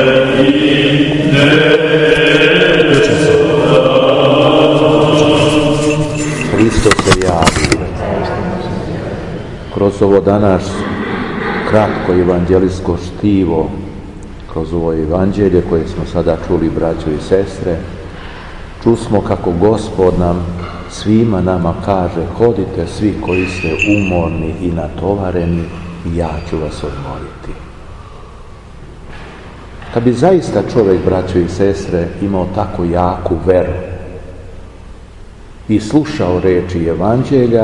Hristos se javi. Kroz ovo danas kratko evanđelijsko štivo, kroz ovo evanđelje koje smo sada čuli, braćo i sestre, čusmo kako Gospod nam, svima nama kaže: hodite svi koji ste umorni i natovareni i ja ću vas odmoriti. Kad bi zaista čovjek, braćo i sestre, imao tako jaku veru i slušao reči evanđelja,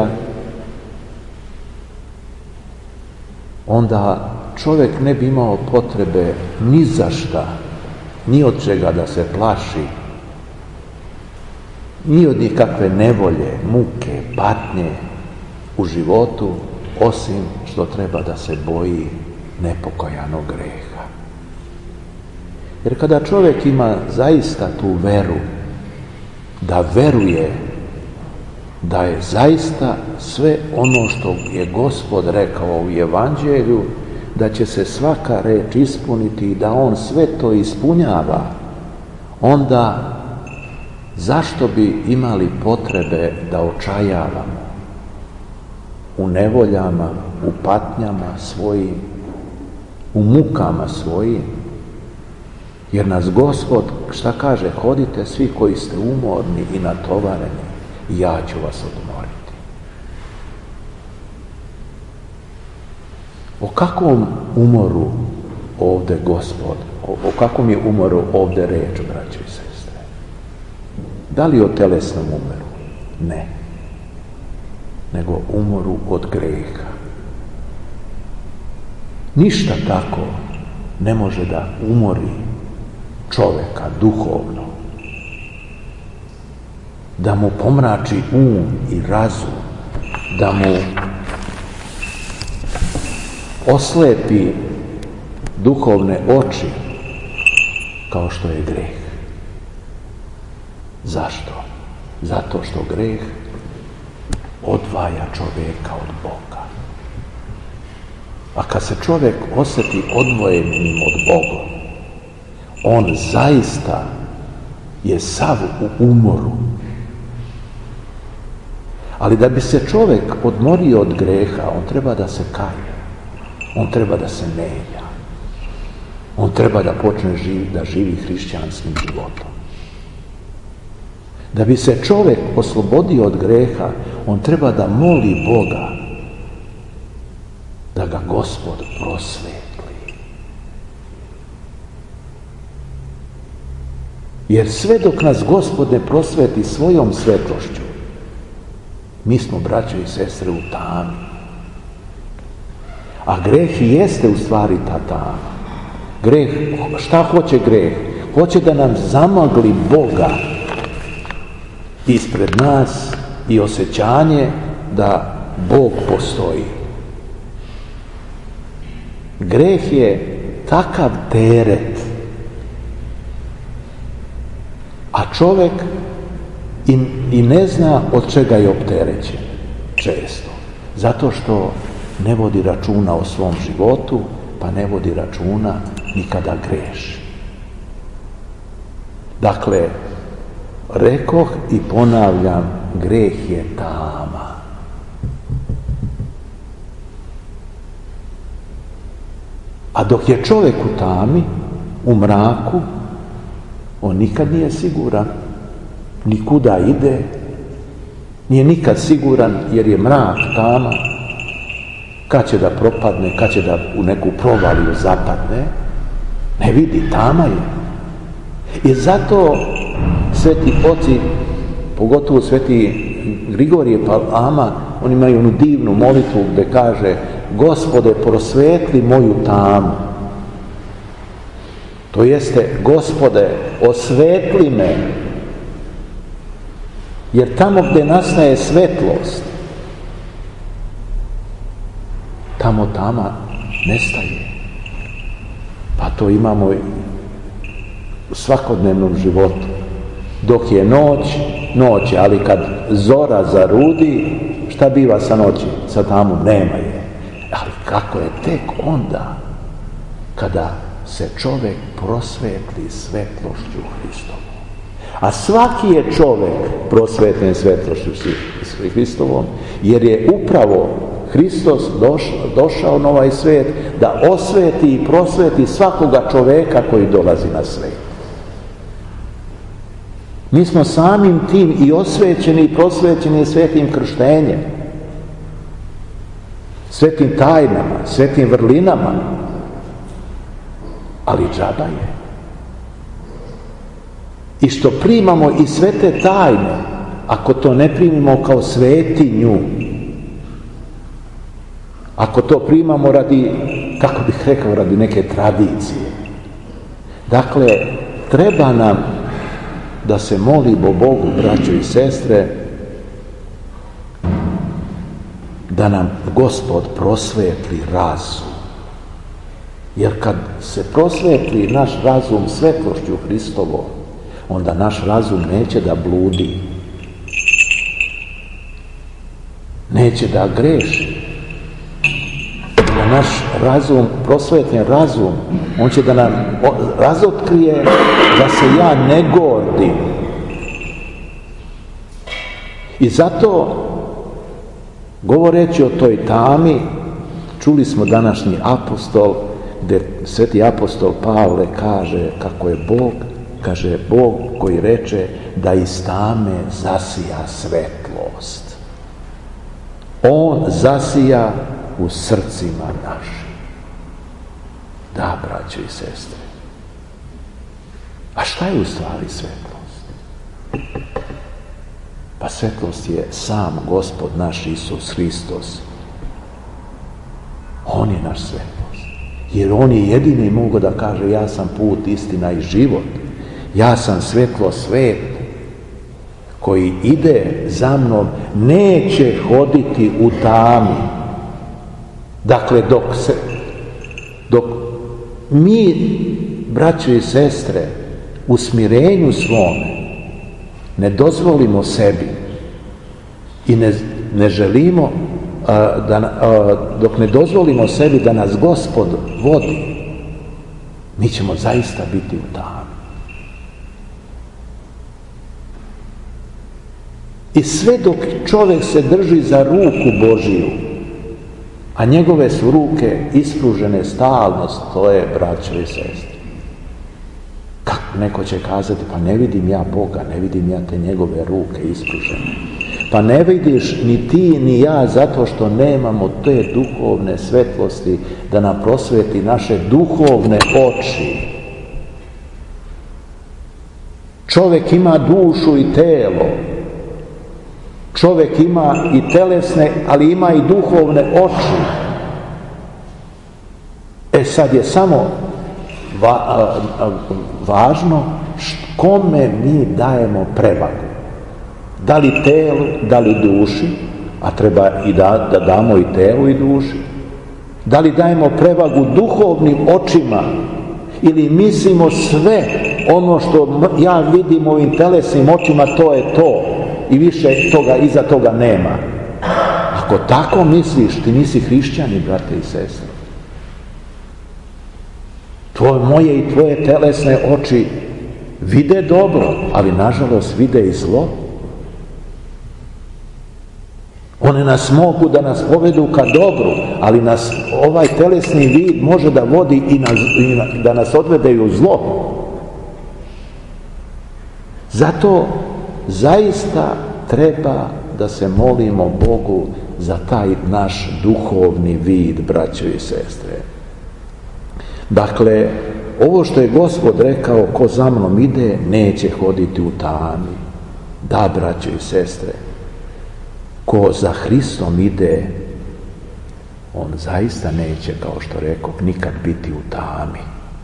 onda čovjek ne bi imao potrebe ni za šta, ni od čega da se plaši, ni od nikakve nevolje, muke, patnje u životu, osim što treba da se boji nepokojanog greha. Jer kada čovjek ima zaista tu veru, da veruje da je zaista sve ono što je Gospod rekao u evanđelju, da će se svaka reč ispuniti i da on sve to ispunjava, onda zašto bi imali potrebe da očajavamo u nevoljama, u patnjama svojim, u mukama svojim? Jer nas Gospod, šta kaže? Hodite svi koji ste umorni i natovareni i ja ću vas odmoriti. O kakvom umoru ovdje Gospod, o kakvom je umoru ovdje reč, braćo i sestre? Da li o telesnom umoru? Ne. Nego umoru od greha. Ništa tako ne može da umori čovjeka duhovno, da mu pomrači um i razum, da mu oslepi duhovne oči, kao što je greh. Zašto? Zato što greh odvaja čovjeka od Boga. A kad se čovjek osjeti odvojenim od Boga, on zaista je sav u umoru. Ali da bi se čovjek odmorio od greha, on treba da se kaje, on treba da se menja, on treba da počne da živi hrišćanskim životom. Da bi se čovjek oslobodio od greha, on treba da moli Boga da ga Gospod prosvetli. Jer sve dok nas Gospod ne prosveti svojom svetlošću, mi smo, braćo i sestre, u tami. A greh i jeste u stvari ta tama. Greh, šta hoće greh? Hoće da nam zamagli Boga ispred nas i osjećanje da Bog postoji. Greh je takav teret, a čovjek i ne zna od čega je opterećen često. Zato što ne vodi računa o svom životu, pa ne vodi računa ni kada greši. Dakle, rekoh i ponavljam, greh je tama. A dok je čovjek u tami, u mraku, on nikad nije siguran ni kuda ide, nije nikad siguran jer je mrak, tama, kad će da propadne, kad će da u neku provaliju zapadne, ne vidi, tama je. I zato sveti oci, pogotovo sveti Grigorije Palama, oni imaju onu divnu molitvu gdje kaže: Gospode, prosvetli moju tamu. To jeste, Gospode, osvetli me. Jer tamo gdje nastaje svetlost, tamo tama nestaje. Pa to imamo u svakodnevnom životu. Dok je noć, ali kad zora zarudi, šta biva sa noći? Sa tamom nema je. Ali kako je tek onda, kada se čovjek prosvetli svetlošću Hristovom. A svaki je čovjek prosvetljen svetlošću Hristovom, jer je upravo Hristos došao na ovaj svijet da osveti i prosveti svakoga čovjeka koji dolazi na svijet. Mi smo samim tim i osvećeni i prosvećeni svetim krštenjem, svetim tajnama, svetim vrlinama, ali džaba je. I što primamo i sve te tajne, ako to ne primimo kao svetinju, ako to primamo radi, kako bih rekao, radi neke tradicije. Dakle, treba nam da se molimo Bogu, braćo i sestre, da nam Gospod prosvetli razum. Jer kad se prosvetli naš razum svetlošću Hristovom, onda naš razum neće da bludi, neće da greši. Da naš razum, prosvetljen razum, on će da nam razotkrije da se ja ne gordim. I zato, govoreći o toj tami, čuli smo današnji apostol, gdje sveti apostol Pavle kaže kako je Bog, kaže Bog koji reče da iz tame zasija svetlost. On zasija u srcima našim. Da, braćo i sestre. A šta je u stvari svetlost? Pa svetlost je sam Gospod naš Isus Hristos. On je naš svetlost. Jer on je jedini mogao da kaže ja sam put, istina i život. Ja sam svetlo sveta. Koji ide za mnom neće hoditi u tami. Dakle, dok mi, braćo i sestre, u smirenju svome ne dozvolimo sebi i ne želimo, dok ne dozvolimo sebi da nas Gospod vodi, mi ćemo zaista biti u tami. I sve dok čovjek se drži za ruku Božiju, a njegove su ruke ispružene stalno stoje, braćo i sestre. Kako neko će kazati, pa ne vidim ja Boga, ne vidim ja te njegove ruke ispružene. Pa ne vidiš ni ti ni ja zato što nemamo te duhovne svetlosti da nam prosveti naše duhovne oči. Čovjek ima dušu i telo. Čovjek ima i telesne, ali ima i duhovne oči. Sad je samo važno kome mi dajemo prevagu. Da li telu, da li duši, a treba i da damo i telu i duši. Da li dajemo prevagu duhovnim očima ili mislimo sve ono što ja vidim ovim telesnim očima, to je to. I više toga, iza toga nema. Ako tako misliš, ti nisi hrišćani, brate i sestre. Moje i tvoje telesne oči vide dobro, ali nažalost vide i zlo. One nas mogu da nas povedu ka dobru, ali nas ovaj telesni vid može da vodi i da nas odvede u zlo. Zato zaista treba da se molimo Bogu za taj naš duhovni vid, braćo i sestre. Dakle, ovo što je Gospod rekao, ko za mnom ide, neće hoditi u tami. Da, braćo i sestre, ko za Hristom ide, on zaista neće, kao što rekao, nikad biti u tami.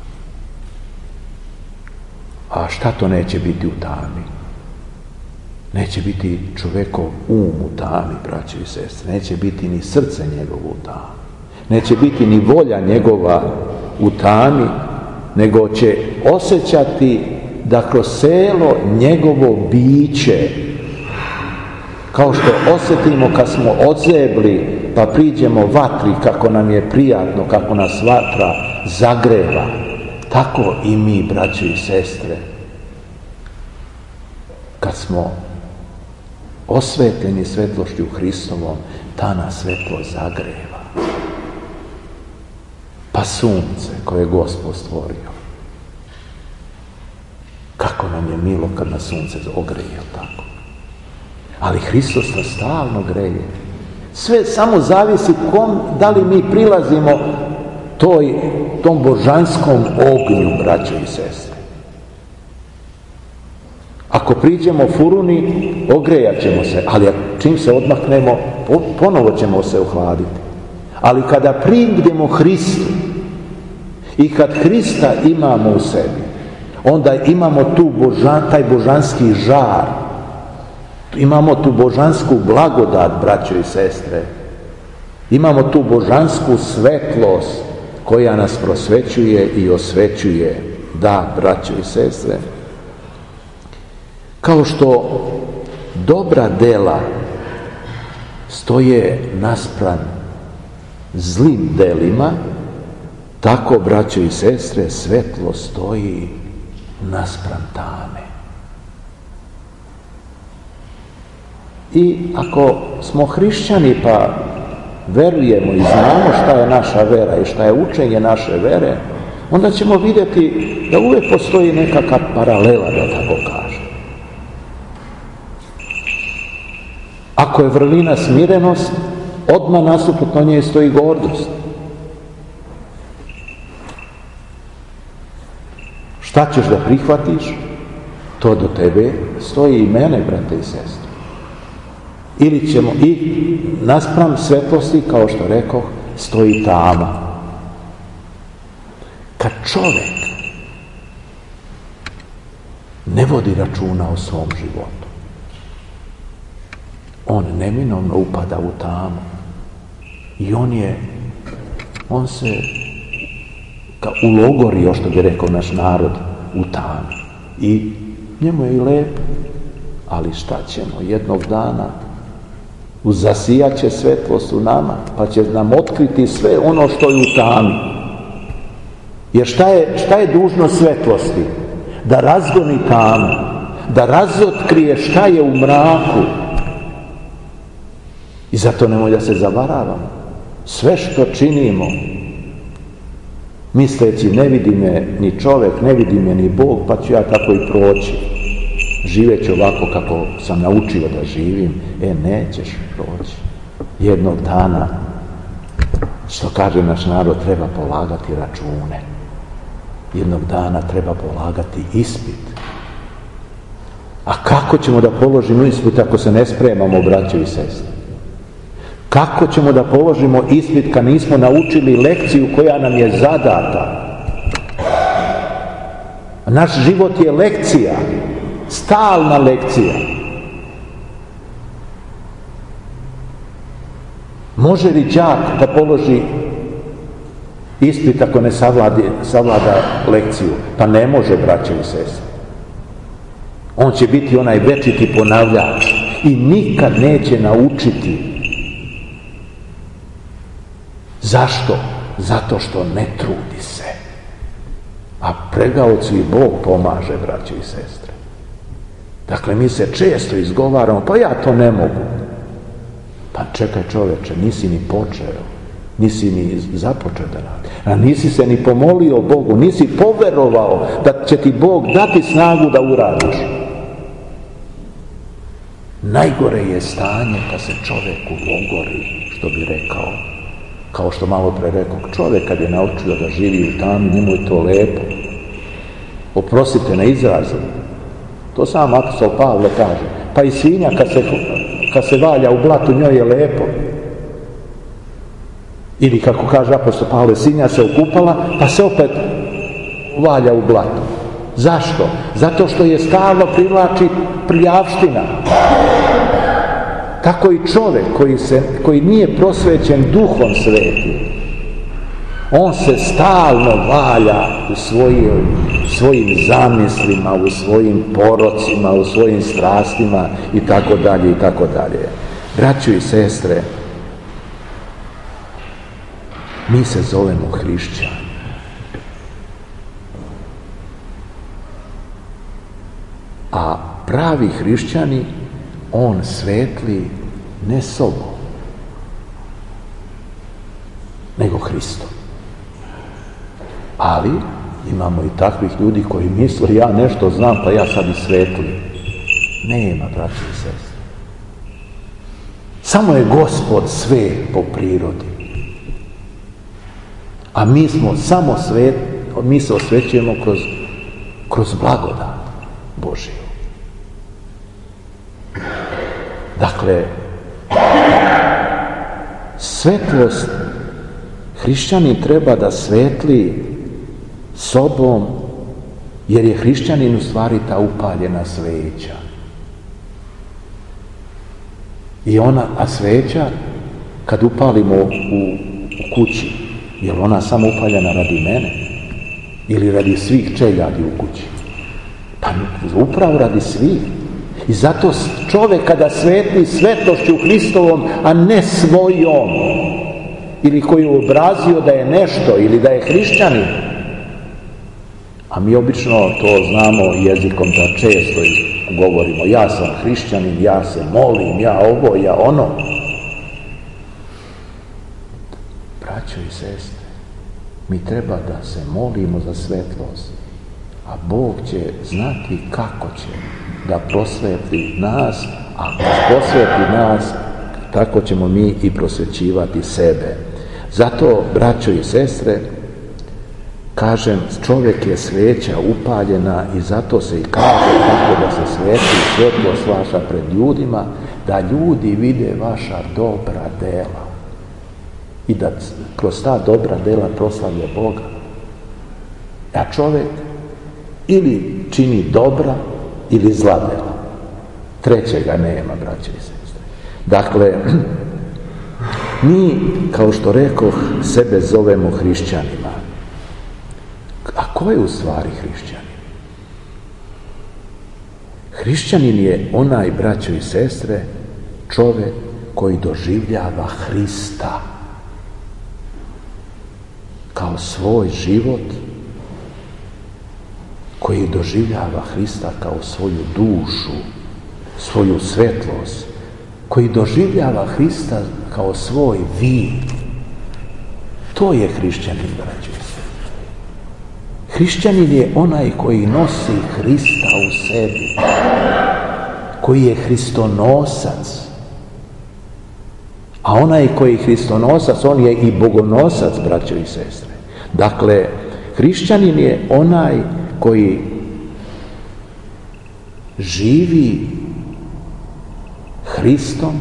A šta to neće biti u tami? Neće biti čovjekov um u tami, braćo i sestre. Neće biti ni srce njegovo u tami. Neće biti ni volja njegova u tami, nego će osjećati da kroz celo njegovo biće, kao što osjetimo kad smo odzebli pa priđemo vatri, kako nam je prijatno, kako nas vatra zagreva. Tako i mi, braće i sestre, kad smo osvetljeni svetlošću Hristovom, ta nas svetlo zagreva. Pa sunce koje je Gospod stvorio, kako nam je milo kad nas sunce ogreje, tako. Ali Hristos nas stalno greje. Sve samo zavisi da li mi prilazimo tom božanskom ognju, braćo i sestre. Ako priđemo furuni, ogrejat ćemo se, ali čim se odmaknemo, ponovo ćemo se ohladiti. Ali kada priđemo Hristu i kad Hrista imamo u sebi, onda imamo taj božanski žar, imamo tu božansku blagodat, braćo i sestre, imamo tu božansku svetlost koja nas prosvećuje i osvećuje. Da, braćo i sestre, kao što dobra dela stoje naspram zlim delima, tako, braćo i sestre, svetlo stoji naspram tame. I ako smo hrišćani pa verujemo i znamo šta je naša vera i šta je učenje naše vere, onda ćemo vidjeti da uvijek postoji nekakva paralela, da tako kažem. Ako je vrlina smirenost, odmah nasuprot njoj stoji gordost. Šta ćeš da prihvatiš, to do tebe stoji i mene, brate i sestre. Ili ćemo i naspram svetlosti, kao što rekoh, stoji tama. Kad čovjek ne vodi računa o svom životu, on neminovno upada u tamu i on se ulogorio, što bi rekao naš narod, u tami. I njemu je i lepo, ali šta ćemo, jednog dana zasijat će svetlost u nama, pa će nam otkriti sve ono što je u tami. Jer šta je dužnost svetlosti? Da razgoni tamu, da razotkrije šta je u mraku. I zato nemoj da se zavaravamo. Sve što činimo, misleći ne vidi me ni čovjek, ne vidi me ni Bog, pa ću ja tako i proći. Živeći ovako kako sam naučio da živim, nećeš proći. Jednog dana, što kaže naš narod, treba polagati račune. Jednog dana treba polagati ispit. A kako ćemo da položimo ispit ako se ne spremamo, braćo i sestre? Kako ćemo da položimo ispit kad nismo naučili lekciju koja nam je zadata? Naš život je lekcija, stalna lekcija. Može li đak da položi ispit ako ne savlada lekciju? Pa ne može, braćo i sestre. On će biti onaj večiti ponavljač i nikad neće naučiti. Zašto? Zato što ne trudi se. A pregaocu i Bog pomaže, braćo i sestre. Dakle, mi se često izgovaramo, pa ja to ne mogu. Pa čekaj, čoveče, nisi ni počeo, nisi ni započeo da radi. A nisi se ni pomolio Bogu, nisi poverovao da će ti Bog dati snagu da uradiš. Najgore je stanje kad se čovjek ulogori, što bi rekao. Kao što malo pre rekao, čovjek kad je naučio da živi u tami, njemu je to lepo. Oprostite na izrazu. To sam apostol Pavle kaže. Pa i svinja kad se valja u blatu, njoj je lepo. Ili kako kaže apostol Pavle, svinja se okupala, pa se opet valja u blatu. Zašto? Zato što je stalno privlači prljavština. Tako i čovjek koji nije prosvećen Duhom Svetim, on se stalno valja u svojim zamislima, u svojim porocima, u svojim strastima i tako dalje i tako dalje. Braćo i sestre, mi se zovemo hrišćani. A pravi hrišćani, on svetli ne sobom, nego Hristom. Ali imamo i takvih ljudi koji misle ja nešto znam pa ja sad i svetlim. Nema, braći i sestre. Samo je Gospod sve po prirodi. A mi smo samo mi se osvećujemo kroz blagodat Božiju. Dakle, svetlost hrišćanin treba da svetli sobom, jer je hrišćanin u stvari ta upaljena sveća. A sveća, kad upalimo u kući, je li ona samo upaljena radi mene? Ili radi svih čeljadi u kući? Pa upravo radi svih. I zato čovjek kada svetli svetlošću Hristovom, a ne svojom, ili koji je obrazio da je nešto, ili da je hrišćanin, a mi obično to znamo jezikom da često govorimo, ja sam hrišćanin, ja se molim, ja ovo, ja ono. Braćo i sestre, mi treba da se molimo za svetlost, a Bog će znati kako će da prosvetli nas, a ako prosvetli nas, tako ćemo mi i prosvećivati sebe. Zato, braćo i sestre, kažem, čovjek je sveća upaljena i zato se i kaže kako da se sveti svetlost vaša pred ljudima, da ljudi vide vaša dobra dela i da kroz ta dobra dela proslavlja Boga. A čovjek ili čini dobra ili zla dela. Trećega nema, braće i sestre. Dakle, mi, kao što rekoh, sebe zovemo hrišćanima. A ko je u stvari hrišćanin? Hrišćanin je onaj, braćo i sestre, čovjek koji doživljava Hrista kao svoj život, koji doživljava Hrista kao svoju dušu, svoju svetlost, koji doživljava Hrista kao svoj vid. To je hrišćanin, braćo i sestre. Hrišćanin je onaj koji nosi Hrista u sebi, koji je Hristonosac. A onaj koji je Hristonosac, on je i bogonosac, braćo i sestre. Dakle, hrišćanin je onaj koji živi Hristom,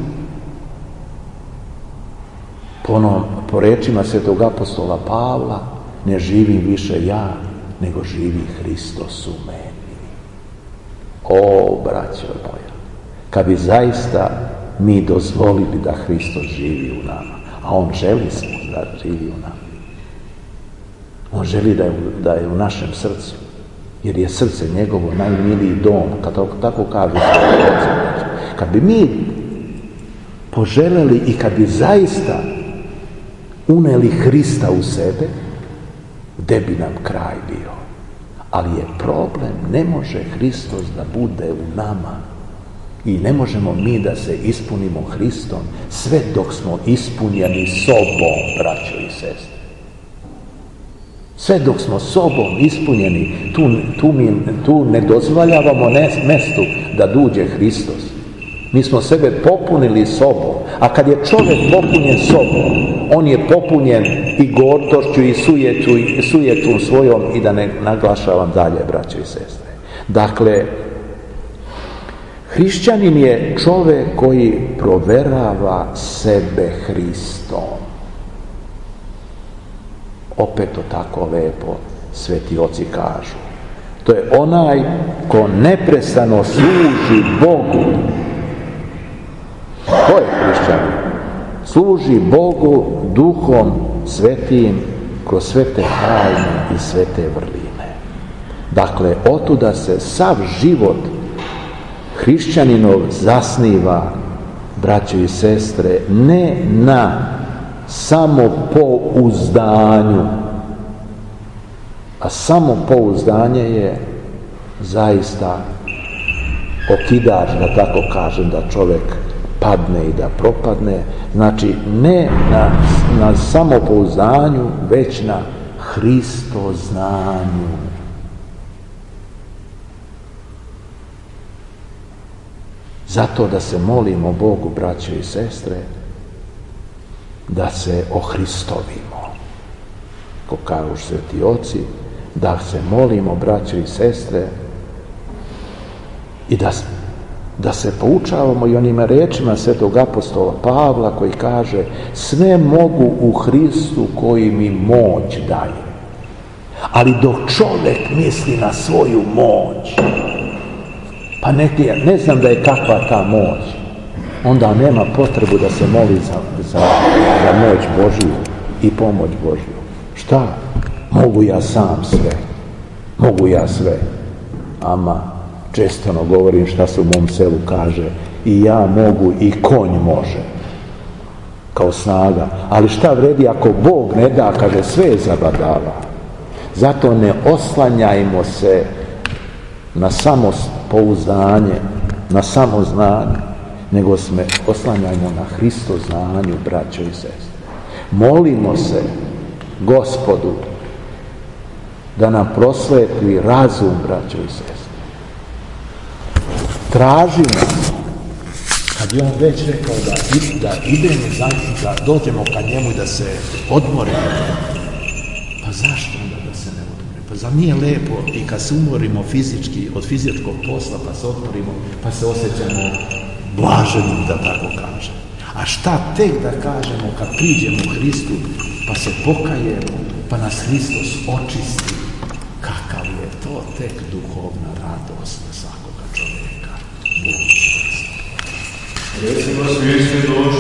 po rečima svetog apostola Pavla, ne živim više ja, nego živi Hristos u meni. O, braćo moja, kad bi zaista mi dozvolili da Hristos živi u nama, a On želi da živi u nama. On želi da je u našem srcu, jer je srce njegovo najmiliji dom, kad tako kažu. Kad bi mi poželjeli i kad bi zaista uneli Hrista u sebe, gde bi nam kraj bio? Ali je problem, ne može Hristos da bude u nama i ne možemo mi da se ispunimo Hristom sve dok smo ispunjeni sobom, braćo i sestre. Sve dok smo sobom ispunjeni, tu ne dozvoljavamo mestu da duđe Hristos. Mi smo sebe popunili sobom, a kad je čovjek popunjen sobom, on je popunjen i gordošću i sujetom svojom, i da ne naglašavam dalje, braćo i sestre. Dakle, hrišćanin je čovjek koji proverava sebe Hristom. Opet to tako lepo sveti oci kažu. To je onaj ko neprestano služi Bogu. To je hrišćanin. Služi Bogu Duhom Svetim kroz svete tajne i svete vrline. Dakle, otuda se sav život hrišćaninov zasniva, braćo i sestre, ne na samopouzdanju, a samopouzdanje je zaista okidač, da tako kažem, da čovjek padne i da propadne. Znači, ne na samopouzdanju, već na Hristoznanju. Zato da se molimo Bogu, braćo i sestre, da se ohristovimo. Ko kažu sveti oci, da se molimo, braćo i sestre, i da se poučavamo i onim rečima svetog apostola Pavla koji kaže: sve mogu u Hristu koji mi moć daje. Ali dok čovjek misli na svoju moć, pa ne znam da je kakva ta moć, onda nema potrebu da se moli za moć Božju i pomoć Božju. Šta? Mogu ja sam sve. Mogu ja sve. Ama često govorim šta se u mom selu kaže: i ja mogu i konj može. Kao snaga. Ali šta vredi ako Bog ne da, kaže, sve je zabadava. Zato ne oslanjajmo se na samopouzdanje, na samoznanje, nego oslanjajmo na Hristoznanju, braćo i sestre. Molimo se Gospodu da nam prosvetli razum, braćo i sestre. Tražimo, kad je on već rekao da idemo da dođemo ka njemu i da se odmorimo, pa zašto onda da se ne odmorimo? Pa zar nije lepo i kad se umorimo fizički od fizičkog posla, pa se odmorimo, pa se osjećamo blaženim, da tako kažem. A šta tek da kažemo kad priđemo u Hristu, pa se pokajemo, pa nas Hristos očisti? Kakav je to tek duhovna radost na svakoga čovjeka. Bog.